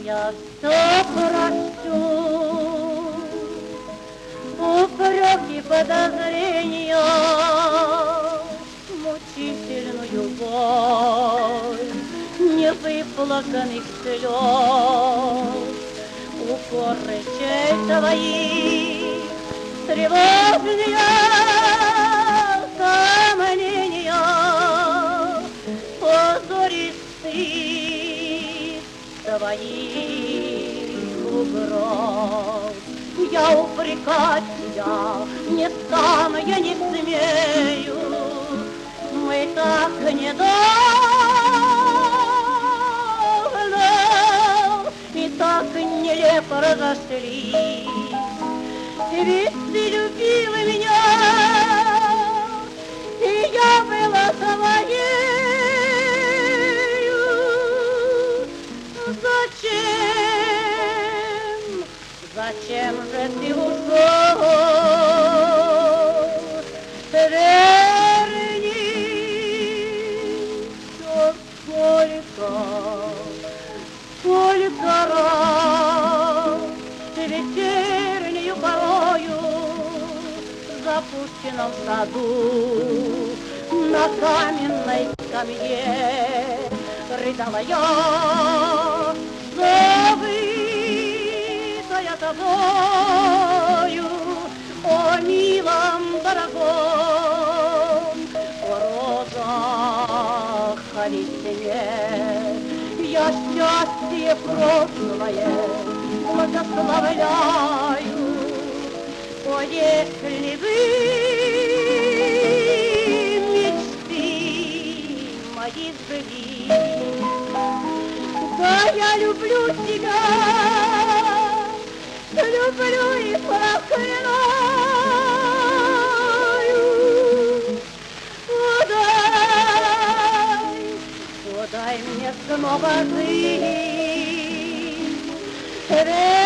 Я все прощу, упреки, подозрения, мучительную боль, невыплаканных слез, укор речей твоих, тревожные сомнения, позор и стыд твоих угроз. Я упрекать тебя не стану, я не смею, мы так недавно и так нелепо разошлись. Ведь ты любила меня, и я была твоею. Зачем же ты ушел? Верни, что сколько раз вечернею порою в запущенном саду на каменной скамье рыдала я, забытая тобою, о милом дорогом, о розах весне. Я счастье прошлое благословляю, о, если бы мечты мои сбылись. Да, я люблю тебя, люблю и проклинаю. Дай мне снова жить.